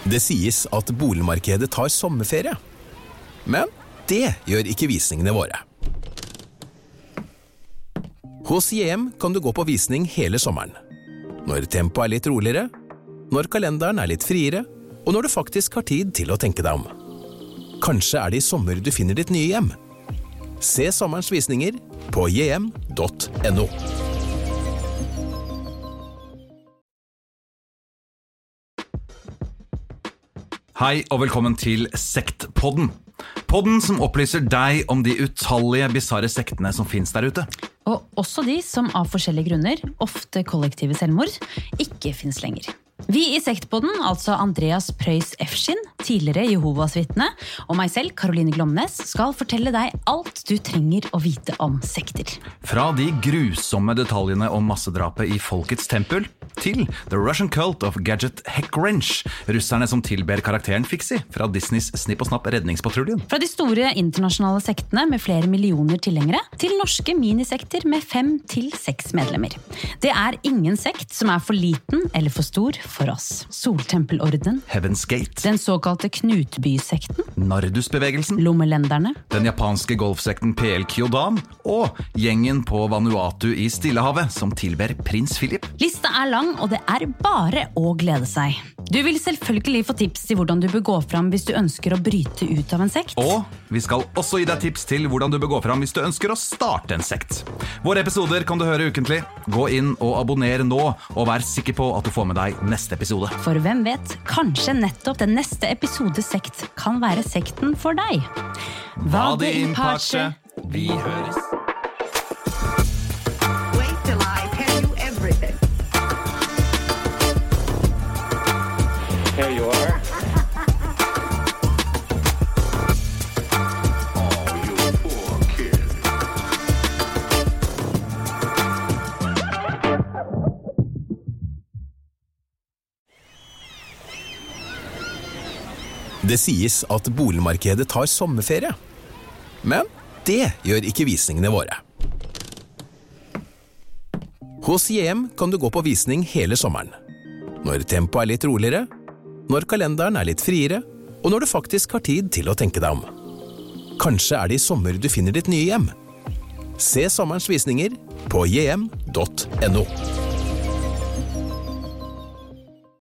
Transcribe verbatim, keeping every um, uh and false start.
Det sies at boligmarkedet tar sommerferie. Men det gjør ikke visningene våre. Hos J M kan du gå på visning hele sommeren. Når tempoet er litt roligere, når kalenderen er litt friere, og når du faktisk har tid til å tenke deg om. Kanskje er det i sommer du finner ditt nye hjem. Se sommerens visninger på j m punktum n o. Hei og velkommen til Sektpodden. Podden som opplyser deg om de utallige bizarre sektene som finnes der ute. Og også de som av forskjellige grunner, ofte kollektive selvmord, ikke finnes lenger. Vi i Sektpodden, altså Andreas Preus Efskin, tidligere Jehovas vitne, og meg selv, Caroline Glomnes, skal fortelle deg alt du trenger å vite om sekter. Fra de grusomme detaljene om massedrapet i Folkets tempel, til The Russian Cult of Gadget Heckwrench, russerne som tilber karakteren Fixie fra Disneys Snipp og Snapp redningspatruljen. Fra de store internasjonale sektene med flere millioner tilhengere, til norske minisekter med fem til seks medlemmer. Det er ingen sekt som er for liten eller for stor for oss. Soltempelorden, Heaven's Gate, den såkalte Knutby-sekten, Nardus-bevegelsen, Lommelenderne, den japanske golfsekten P L Kyodan, og gjengen på Vanuatu i Stillehavet som tilber prins Philip. Lista er lang, og det er bare å glede seg. Du vil selvfølgelig få tips til hvordan du bør gå fram hvis du ønsker å bryte ut av en sekt. Og vi skal også gi deg tips til hvordan du bør gå fram hvis du ønsker å starte en sekt. Våre episoder kan du høre ukentlig. Gå inn og abonner nå, og vær sikker på at du får med deg neste episode. For hvem vet, kanskje nettopp den neste episode sekt kan være sekten for deg. Vade in pace. Vi høres. Wait till I tell you everything. Here you are. Oh, you poor kid. Det sies at boligmarkedet tar sommerferie. Men det gjør ikke visningene våre. Hos J M kan du gå på visning hele sommeren. Når tempoet er litt roligere, når kalenderen er litt friere, og når du faktisk har tid til å tenke deg om. Kanskje er det i sommer du finner ditt nye hjem. Se sommerens visninger på j m punktum n o.